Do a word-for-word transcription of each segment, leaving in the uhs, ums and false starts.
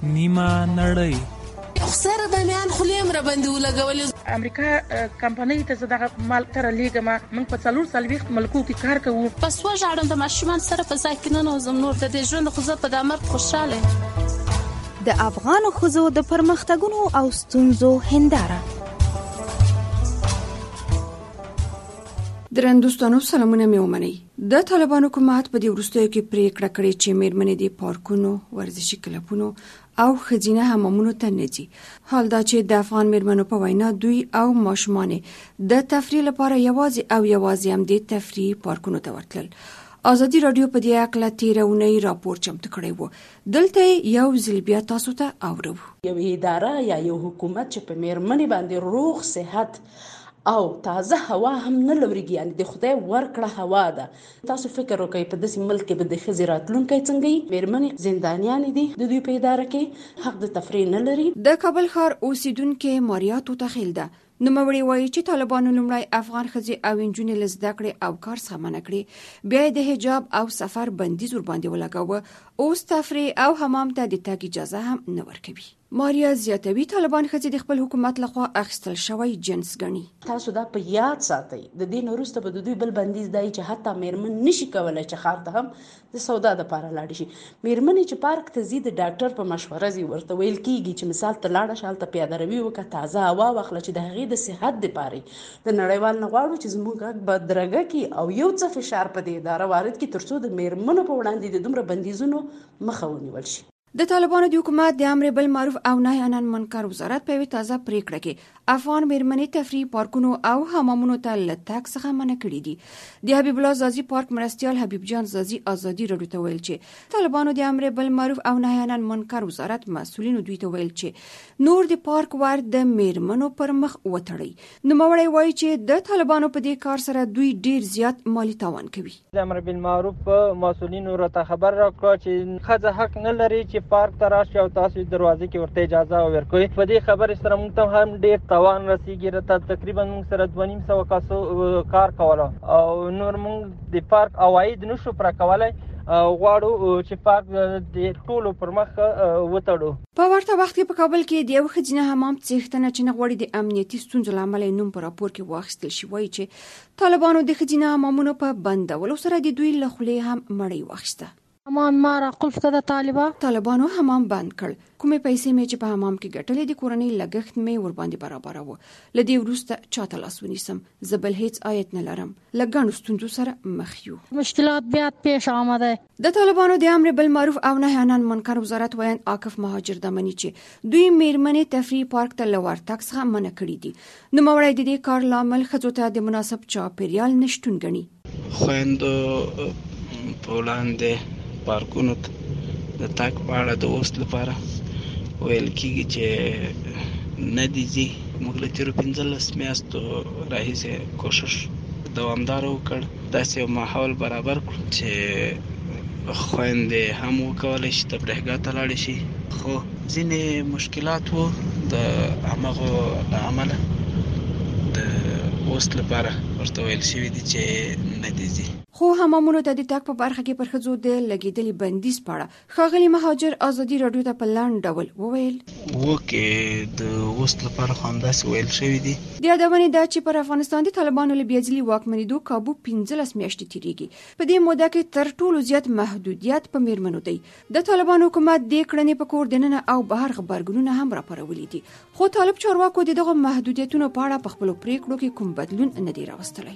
نیمه نړۍ. سره د میان خلیم را باندې ولګولې. امریکا کمپنۍ ته زه دغه مال تر لیږم. موږ په څلور څلوېښت ملکو کې کار کوو. پس وژاړم د ماشومان سره په ځای کې نه نوځم نور د دې ژوند خو زه په دا مرګ خوشحاله. د افغانو ښځو د پرمختګونو او ستونزو هنداره. درندوستانو سلامونه مې ومنئ. د طالبانو حکومت په دې وروستیو کې پریکړه کړې چې میرمنې د پارکونو، ورزشي کلبونو او ښځینه حمامونو ته نه ځي. حال دا چې د افغان میرمنو په وینا دوی او ماشومان د تفریح لپاره یوازې او یوازې هم د تفریح پارکونو ته ورتلل. ازادي رادیو په دې اړه تیره اونۍ راپور چمتو کړی و. دلته یو ځل بیا تاسو ته اورو. یو اداره یا یو حکومت چې په میرمنې باندې روغ صحت او تازه هوا هم نه لوريږي، یعنی د خدای ورکړه هوا ده. تاسو فکر وکړئ په داسې ملک کې به د ښځې راتلونکی څنګه وي؟ میرمنې زندانیانې دي، د دوی په اداره کې حق د تفریح نه لري. د کابل ښار اوسیدونکې ماریا توتخیل ده. نوموړې وایي چې طالبانو لومړی افغان ښځې او نجونې له زده کړې او کار څخه منع کړې، بیا یې د حجاب او سفر بندیز ورباندې ولګاوه، اوس تفریح او حمام ته د تګ اجازه هم نه ورکوي. ماریا زیاتوي طالبان ښځې د خپل حکومت لخوا اخیستل شوی جنس ګڼي. تاسو دا په یاد ساتئ، د دې نه وروسته به د دوی بل بندیز دی چې حتی میرمن نشي کولای چې ښار ته هم د سودا دپاره لاړې شي. میرمنې چې پارک ته ځي د ډاکټر په مشوره ځي، ورته ویل کېږي چې مثال ته لاړه شه، هلته پیاده روي وکړه، تازه هوا واخله چې د هغې د صحت دپاره د نړیوال نه غواړو چې زموږ غږ بدرګه کړي او یو څه فشار په دې اداره وارد کړي تر څو د میرمنو په وړاندې د دومره بندیزونو مخه ونیول شي. د طالبانو د حکومت د امر بالمعروف او نهي عن المنکر وزارت په یوه تازه پریکړه کې افغان میرمنې تفریح پارکونو او حمامونو ته له تګ څخه منع کړي دي. د حبیب الله زازي پارک مرستیال حبیب جان زازي ازادي رادیو ته ویل چې طالبانو د امر بالمعروف او نهي عن المنکر وزارت مسؤلینو دوی ته ویل چې نور د پارک ور د میرمنو پر مخ وتړي. نوموړی وایي چې د طالبانو په دې کار سره دوی ډیر زیات مالی تاوان کوي. د امر بالمعروف مسؤلینو راته خبر راکړه چې ښځه حق نه لري چې پارک ته راشي او تاسو دروازې کې ورته اجازه ورکوي. په دې خبرې سره موږ ته هم ډیر تاوان رسیږي. راته تقریبا موږ سره دوه نیم سوه کسو کار کوله او نور موږ د پارک عواید نشو پوره کولی. غواړو چې پارک د ټولو پر مخ وتړو. په ورته وخت کې په کابل کې د یو ښځینه حمام څښتنه چې نه غواړي د امنیتي ستونزو له امله نوم په راپور کې واخیستل شي، وایي چې طالبانو د ښځینه حمامونو په بندولو سره د دوی له خولې هم مړۍ واخیسته. حمام مارا قلف ته د طالبا طالبانو حمام بند کړ. کومې پیسې مې چې په حمام کې ګټلې د کورنۍ لګښت مې ورباندې برابروه. له دې وروسته چاته لاس ونیسم، زه بل هیڅ عاید نه لرم. له ګڼو ستونزو سره مخ یو. مشکلات بیا پیش آمده. د طالبانو د امر بالمعروف او نهي عن المنکر وزارت ویان عاکف مهاجر دمنی چې دوی میرمنې تفریح پارک ته له ورتګ څخه منع کړي دي. نوموړی د دې کار لامل ښځو ته د مناسب چاپیریال نشتون ګڼي. خویندو په وړاندې پارکونو ته د تګ په اړه د اوس لپاره ویل کېږي چې نه دي ځي. موږ له تېرو پنځلس میاشتو راهیسې کوشش دوامداره وکړ داسې یو ماحول برابر کړو چې خویندې هم وکولی شي تفریحګاه ته لاړې شي. خو ځینې مشکلات وو د همغو له امله د اوس لپاره ورته ویل شوي دي چې نه دي ځي. خو حمامونو ته د تګ په برخه کې پر ښځو د لګېدلي بندیز په اړه ښاغلي مهاجر ازادي راډیو ته په لنډ ډول وویل وکې د اوس لپاره خو همداسې ویل شوي دي. د یادونې ده چې پر افغانستان د طالبانو له بېځلي واکمنېدو کابو پنځلس میاشتې تېرېږي. په دې موده کې تر ټولو زیات محدودیت په میرمنو دی. د طالبانو حکومت دې کړنې په کور دننه او بهر غبرګونونه هم راپارولي دي. خو طالب چارواکو د دغو محدودیتونو په اړه په خپلو پریکړو کې کوم بدلون نه دی راوستلی.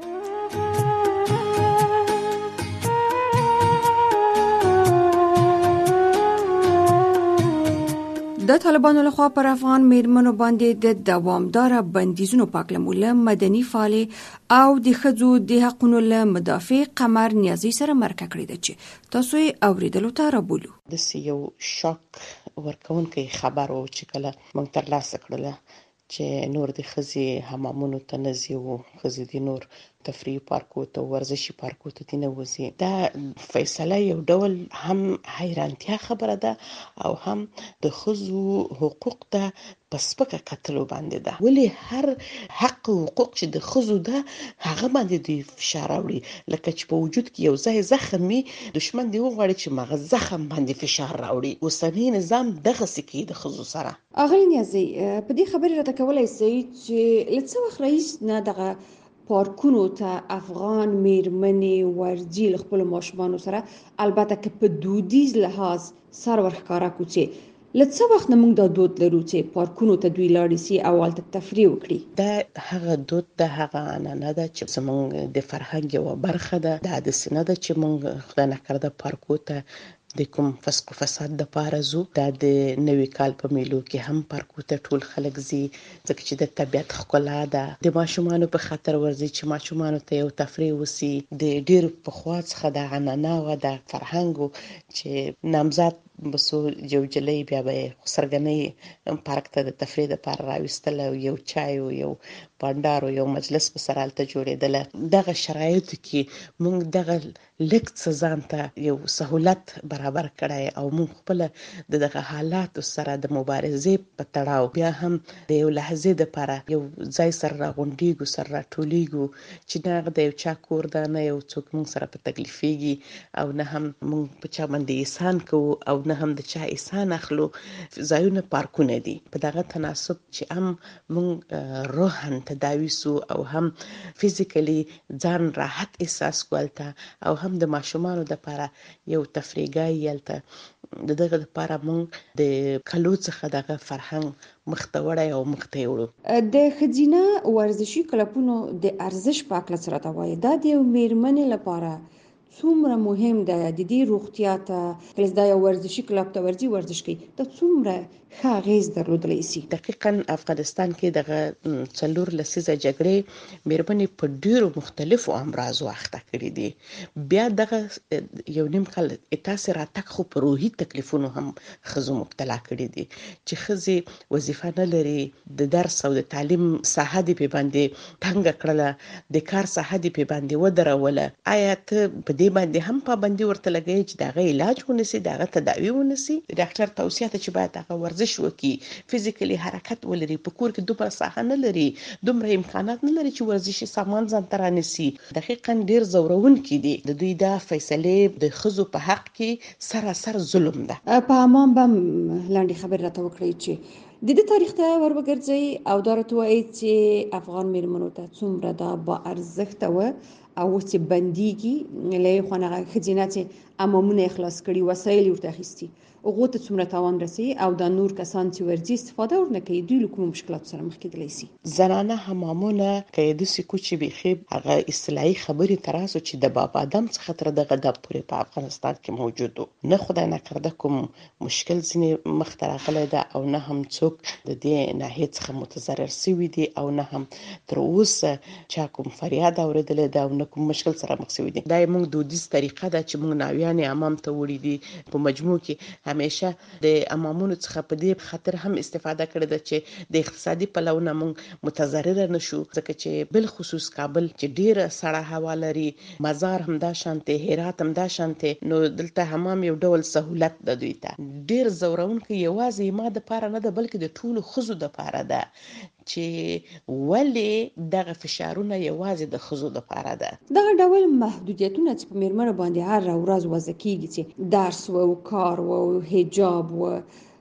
د طالبانو لخوا پر افغان میرمنو باندې د دوامداره بندیزونو پاکلمو له مدني فعالې او د ښځو د حقونو له مدافع قمر نیازي سره مرکه کړې ده چې تاسو یې اورېدلو ته رابولو. داسې یو شاک ورکوونکی خبر و چې کله موږ ترلاسه کړله چې نور د ښځې حمامونو ته نه ځي او ښځې د نور تفریح پارکو ته ورزشي پارکو ته دې نه وځي. دا فیصله یو ډول هم حیرانتیا خبره ده او هم د ښځو حقوق ته په سپکه کتلو باندې ده. ولې هر حق او حقوق چې د ښځو ده هغه باندې دوی فشار راوړي، لکه چې په وجود کې یو ځای زخم وي دشمن دې وغواړي چې مغه زخم باندې فشار راوړي. اوسنی نظام دغسې کوي د ښځو سره. اغلی نیازی په دې خبرې راته کولای سئ چې له څه وخت راهیسې نه دغه پارکونو ته افغان میرمنې ورځي له خپلو ماشومانو سره، البته که په دودیز لحاظ سر ورښکاره کړو چې له څه وخت نه موږ دا دود لرو چې پارکونو ته دوی لاړې سي او هلته تفریح وکړي؟ دا هغه دود ده، هغه عنعنه ده چې زموږ د فرهنګ یوه برخه ده. دا داسې نه ده چې موږ خدای نکرده پارکو ته د کوم فسق و فساد دپاره ځو. دا د نوي کال په میلو کې هم پارکو ته ټول خلک ځي، ځکه چې د طبیعت ښکلا ده. د ماشومانو په خاطر ورځي چې ماشومانو ته یو تفریح وسي. د ډېر پخوا څخه د عنعنه وه، د فرهنګ چې نامزاد بسو یو جلۍ بیا به یې سرګنۍ پارک ته د تفریح دپاره راویستل او یو چای او یو بانډار او یو مجلس به سره هلته جوړېدله. دغه شرایطو کې موږ دغه لږ څه ځان ته یو سهولت برابر کړی او موږ خپله د دغه حالاتو سره د مبارزې په تړاو بیا هم د یو لحظې دپاره یو ځای سره راغونډېږو، سره راټولېږو چې نه هغه د یو چا کور ده، نه یو څوک موږ سره په تکلیفېږي او نه هم موږ په چا باندې احسان کوو او نه هم د چا احسان اخلو. ځایونه پارکونه دي. په دغه تناسب چې هم موږ روحاً تداوي سو او هم فزیکلی ځان راحت احساس کولته او هم د ماشومانو دپاره یو تفریحګاه هلته د دغه دپاره موږ د کلو څخه دغه فرهنګ مخته وړی او مخته یې وړو. د ښځینه ورزشي کلبونو د ارزش په هکله څه راته وایي؟ دا د یو میرمنې لپاره څومره مهم ده د دې روغتیا ته کله چې دا یو ورزشي کلب ته ورځي ورزش کوي، دا څومره ښه اغېز درلودلی سي؟ دقیقاً افغانستان کې دغه څلور لسیزه جګړې میرمنې په ډېرو مختلفو امراضو اخته کړي دي. بیا دغه یو نیم کال تاسې راتګ خو په روحي تکلیفونو هم ښځو مبتلا کړي دي چې ښځې وظیفه نه لري، د درس او د تعلیم ساحه دې پې باندې تنګه کړله، د کار ساحه دې پې باندې ودروله. آیا ته په دې باندې هم پابندي ورته لګوي چې د هغه علاج ونیسي، د هغه تداوي ونیسي؟ د ډاکټر توصیه ده چې باید هغه ورزش وکړي، فزیکلی حرکت ولري. په کور کې دومره ساحه نه لري، دومره امکانات نه لري چې ورزشي سامان ځان ته رانیسي. دقیقاً ډېر ځورونکي دي. د دوی دا فیصلې د ښځو په حق کې سراسر ظلم ده. په عمان به لنډې خبرې راته وکړئ چې د دې تاریخ ته ور وګرځئ او دا راته وایي چې افغان میرمنو ته څومره دا با ارزښته وه او اوس چې بندیږي، له یوې خوا هغه ښځینه چې امامونه یې خلاص کړي، وسایل یې ورته اخیستي، هغو ته څومره تاوان رسوي او دا نور کسان چې ورځي استفاده ورنه کوي، دوی له کومو مشکلاتو سره مخ کېدلی سي؟ زنانه حمامونه که یې داسې کو چې بیخي هغه اصطلاحي خبرې ته راسو چې د باب آدم څخه تر دغه ډب پورې په افغانستان کې موجود و. نه خدای نکرده کوم مشکل ځینې مخته راغلی ده او نه هم څوک د دې ناحیې څخه متضرر سوي دي او نه هم تر اوسه چا کوم فریاد اورېدلی ده او نه کوم مشکل سره مخ سوي دي. دا یې موږ دودیز طریقه ده چې موږ ناویانې امام ته وړي دي. په مجموع کې همیشه د امامونو څخه په دې خاطر هم استفاده کړې ده چې د اقتصادي پلوه نه موږ متضرره نشو، ځکه چې بل خصوص کابل چې ډیره سړه هوا لري، مزار هم دا شانته، هرات هم دا شانته، نو دلته حمام یو ډول سہولت ده دوی ته. ډیر زورونکي یوازې ما د پاره نه ده بلکې د ټولو ښځو د پاره ده چې ولې دغه فشارونه یوازې د ښځو د پاره ده. دغه ډول محدودیتونه چې په میرمنو باندې هر ورځ وضع کیږي چې درس و کار و حجاب و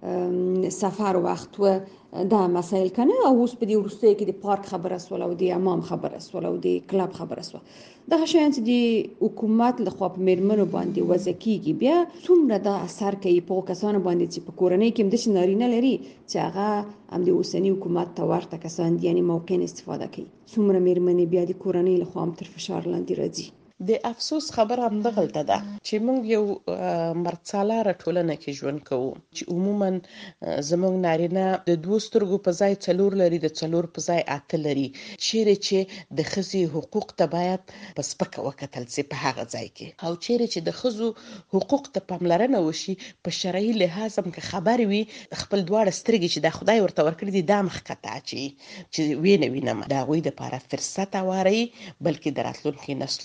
سفر وخت و دا مسائل کنه او اوس په دې وروستیو کې د پارک خبره سوله او د امام خبره سوله او د کلب خبره سوله، دغه شیان چې د حکومت لخوا په میرمنو باندې وضع کیږي بیا څومره دا اثر کوي په کسانو باندې چې په کورنۍ کې هم داسې نارینه لري چې هغه هم د اوسني حکومت ته ورته کسان دي، یعنې موقع نه استفاده کوي. څومره میرمنې بیا د کورنۍ لخوا هم تر فشار لاندې راځي. د افسوس خبره هم دغلته ده چې موږ یو مرڅالاره ټولنه کې ژوند کوو چې عموما زموږ نارینه د دوه سترګو په ځای څلور لري، د څلور په ځای اته لري. چیرې چې د ښځې حقوق ته باید په سپکه وکتل سي په هغه ځای کې، او چیرې چې د ښځو حقوق ته پاملرنه وشي په شرعي لحاظ هم که خبر وي خپل دواړه سترګې چې د خدای ورته ورکړي دي دا مخکته اچي چې وینه وینم د هغوی دپاره فرصت هواري، بلکې د راتلونکي نسلونه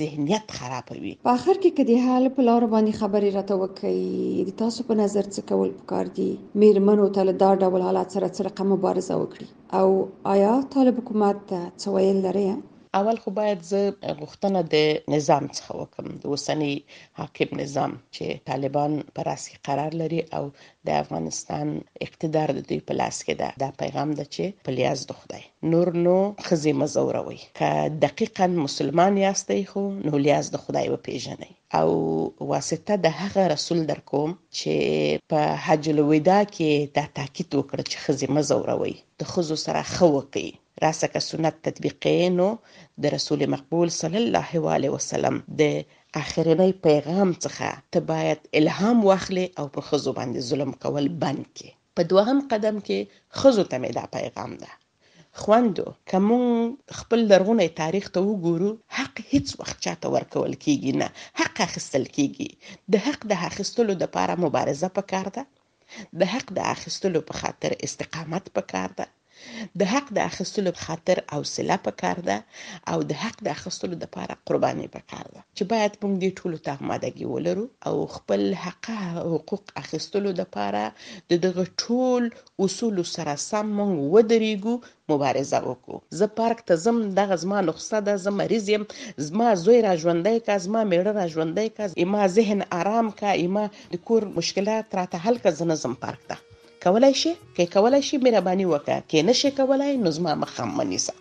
ذهنیت خرابوي. په اخر کې کدي حال په لار باندې خبرې راته وکړي، د تاسو په نظر څه کول پکار دي؟ میرمنو ته له دا ډول حالات سره څه رقم مبارزه وکړي او آیا طالب حکومت ته څه ویل لري؟ اول خو باید زه غوښتنه د نظام څخه وکم، د اوسنی حاکم نظام چې طالبان پر راس کې قرار لري او د افغانستان اقتدار د دوی په لاس کې ده. دا پیغام ده چې په لیاز د خدای نور نو ښځې مه ځوروئ، که دقیقا مسلمان یاستئ خو نو لیاز د خدای وپېژنئ او واسطه د هغه رسول در کوم چې په حج الوداع کې دا تاکید وکړه چې ښځې مه ځوروئ، د ښځو سره ښه وکړئ. راسه که سنت تطبیقی نو د رسول مقبول صلی الله علیه وسلم د آخرنی پیغام څخه ته باید الهام واخلي او په ښځو باندې ظلم کول بند کړي. په دوهم قدم کې ښځو ته مې دا پیغام ده، خوندو که مونږ خپل لرغونی تاریخ ته وګورو، حق هیڅ وخت چاته ورکول کیږي نه، حق اخیستل کیږي. د حق د اخیستلو لپاره مبارزه پکار ده، د حق د اخیستلو په خاطر استقامت پکار ده، د حق د اخیستلو په خاطر حوصله پکار ده او د حق د اخیستلو لپاره قرباني پکار ده، چې باید موږ دې ټولو ته آمادګي ولرو او خپل حق حقوق اخیستلو لپاره د دغه ټول اصولو سره سم موږ ودرېږو، مبارزه وکړو. زه پارک ته ځم، دغه زما نسخه ده، زه مریض یم، زما زوی را ژوندی کا، زما میړه را ژوندی کا، اما ذهن آرام کا، اما د کور مشکلات راته حل کا، زه نه ځم پارک ته. کولای شي که کولای شي مهرباني وکړه، که نشي کولای نو زما مخ هم مه نیسه.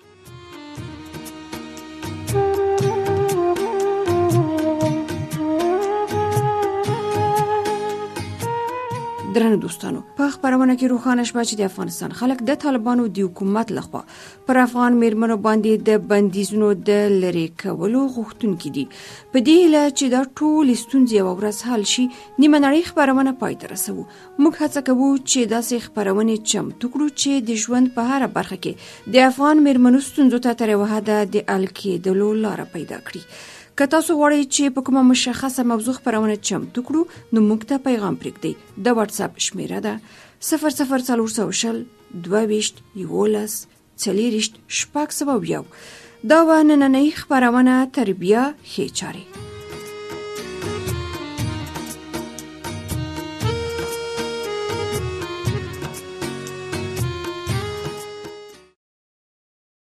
درنو دوستانو، په خبرونه کې روښانه شوه چې د افغانستان خلک د طالبانو د حکومت لخوا پر افغان میرمنو باندې د بندیزونو د لرې کولو غوښتونکي دي. په دې هیله چې دا ټول ستونزې یوه ورځ حل شي، نیمه نړۍ خبرونه پای ته رسوو. موږ هڅه کوو چې داسې خبرونې چمتو کړو چې د ژوند په هره برخه کې د افغان میرمنو ستونزو ته تر یوه حده د حل کېدلو لاره پیدا کړي. که تاسو غواړئ چې په کومه مشخصه موضوع خبرونه چمتو کړو نو موږ ته پیغام پرېږدئ. د واتس اپ شمیره ده صفر صفر څلور سوه شل دوه ویشت یولس څلېرویشت شپږ سوه یو. دا وه نننۍ خپرونه تربیه ښې چارې.